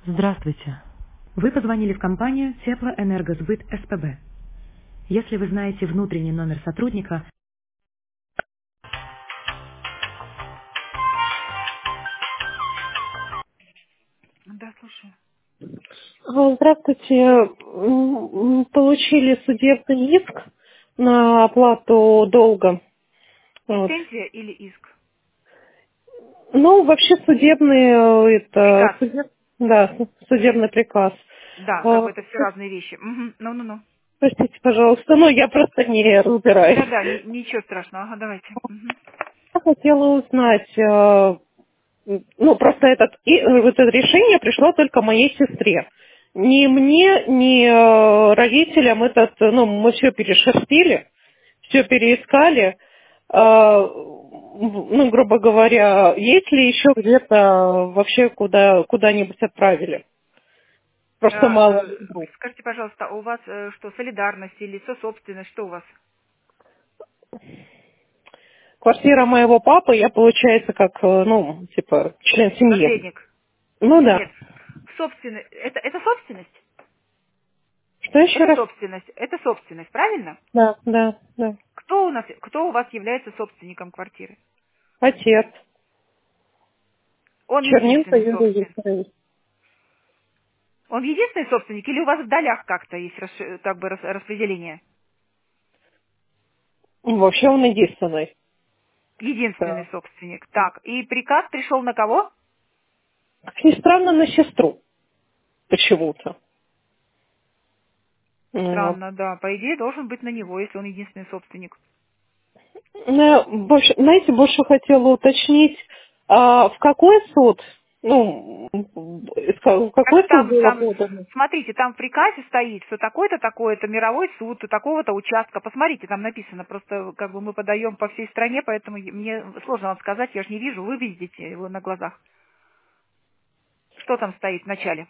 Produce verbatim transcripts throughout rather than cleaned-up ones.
Здравствуйте. Вы позвонили в компанию Теплоэнергосбыт СПБ. Если вы знаете внутренний номер сотрудника... Да, слушаю. А, Здравствуйте. М, м, Получили судебный иск на оплату долга. Вот. Претензия или иск? Ну, вообще судебный, э, это, Приказ. судеб- да, судебный приказ. Да, как А, бы это все разные вещи. Мгм. Ну-ну-ну. Простите, пожалуйста, но я просто не разбираюсь. Да-да, ни- ничего страшного. Ага, давайте. Мгм. Я хотела узнать, э, ну, просто этот, и, э, вот это решение пришло только моей сестре. Ни мне, ни э, родителям этот, э, ну, мы все перешерстили, все переискали. Э, ну, грубо говоря, есть ли еще где-то вообще куда, куда-нибудь отправили? Просто А, мало ли э, вдруг. скажите, пожалуйста, а у вас э, что, солидарность или сособственность, что у вас? Квартира моего папы, я, получается, как, э, ну, типа, член семьи. Наследник? Ну да. Нет. Собственность. Это, это собственность? Что еще Это раз? собственность. Это собственность, правильно? Да, да, да. Кто у нас, кто у вас является собственником квартиры? Отец. Он Черненко единственный Юрий собственник. Викторович. Он единственный собственник или у вас в долях как-то есть расш- как бы рас- распределение? Ну, вообще он единственный. Единственный Да. собственник. Так, и приказ пришел на кого? Как ни странно, на сестру почему-то. Ну, вот. Странно, да. По идее, должен быть на него, если он единственный собственник. Ну, больше- знаете, больше хотела уточнить, а в какой суд, ну, в ка- в какой Так суд там, было там, подано? смотрите, там в приказе стоит, что такой-то, такой-то мировой суд, у такого-то участка. Посмотрите, там написано, просто как бы мы подаем по всей стране, поэтому е- мне сложно вам сказать, я же не вижу, вы видите его на глазах. Что там стоит в начале?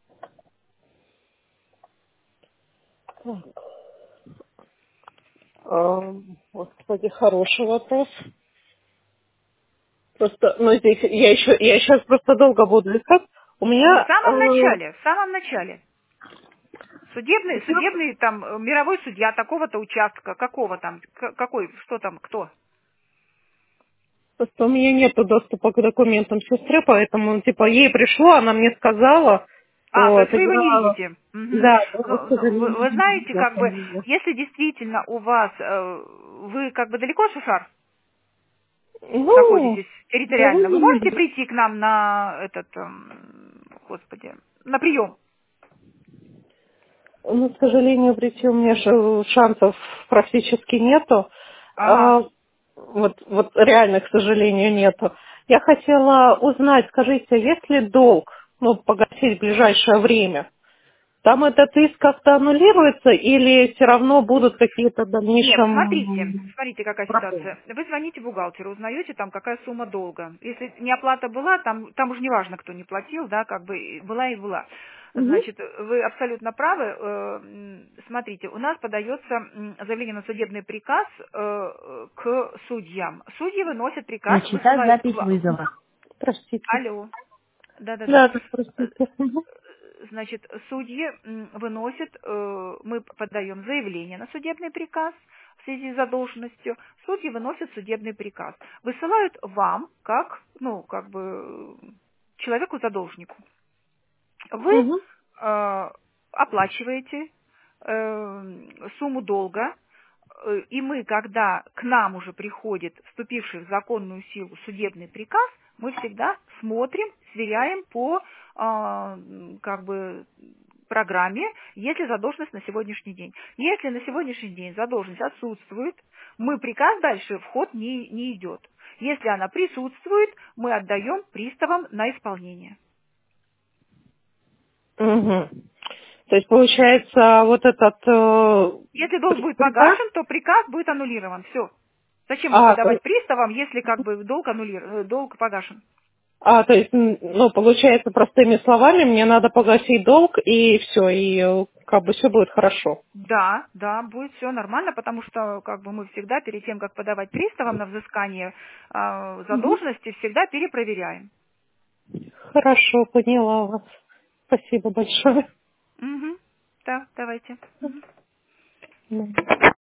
А, Господи, хороший вопрос. Просто, ну, здесь я еще, я сейчас просто долго буду искать. У В меня, самом э, начале, в самом начале. Судебный, судебный там э, мировой судья такого-то участка, какого там, к- какой, что там, кто? просто у меня нету доступа к документам сестры, поэтому, типа, ей пришло, она мне сказала, А, то вот, есть вы его не я, видите. Мгм. да, я, к Ну, ну, вы, сожалению, вы не знаете, видела как бы, фамилию. если действительно у вас, э, вы как бы далеко, Шушар, Ну, находитесь территориально, вы можете довольно, прийти к нам на этот, эм, господи, на прием? ну, к сожалению, прийти у меня ш- шансов практически нету. Ага. А, вот, вот реально, к сожалению, нету. Я хотела узнать, скажите, есть ли долг, ну, погасить в ближайшее время? Там этот иск как-то аннулируется или все равно будут какие-то в Нет, смотрите, дальнейшем смотрите, какая проблемы? ситуация. Вы звоните бухгалтеру, узнаете там, какая сумма долга. Если не оплата была, там, там уже не важно, кто не платил, да, как бы и была и была. Мгм. Значит, вы абсолютно правы. Э, м, Смотрите, у нас подается м, заявление на судебный приказ э, э, к судьям. Судьи выносят приказ, Начата высылают... запись ва- вызова. Простите. Алло. Да-да-да. Да, да, простите. Мгм. Значит, судьи м, выносят, э, мы подаем заявление на судебный приказ в связи с задолженностью, судьи выносят судебный приказ, высылают вам, как, ну, как бы, человеку-задолжнику. Вы Мгм. э, оплачиваете э, сумму долга, э, и мы, когда к нам уже приходит вступивший в законную силу судебный приказ, мы всегда смотрим, сверяем по а, м, как бы программе, есть ли задолженность на сегодняшний день. Если на сегодняшний день задолженность отсутствует, мы приказ дальше в ход не, не идет. Если она присутствует, мы отдаем приставам на исполнение. Мгм. То есть, получается, вот этот э, Если долг при- будет приказ, погашен, то приказ будет аннулирован. Все. Зачем их а, то, выдавать приставам, если как бы долг, аннулир... долг погашен? а, то есть, м, ну, получается, простыми словами, мне надо погасить долг, и все, и э, как бы все будет хорошо. Да, да, будет все нормально, потому что как бы мы всегда перед тем, как подавать приставам на взыскание а, Мгм. задолженности, всегда перепроверяем. Хорошо, поняла вас. Спасибо большое. Угу. Да, давайте. Да.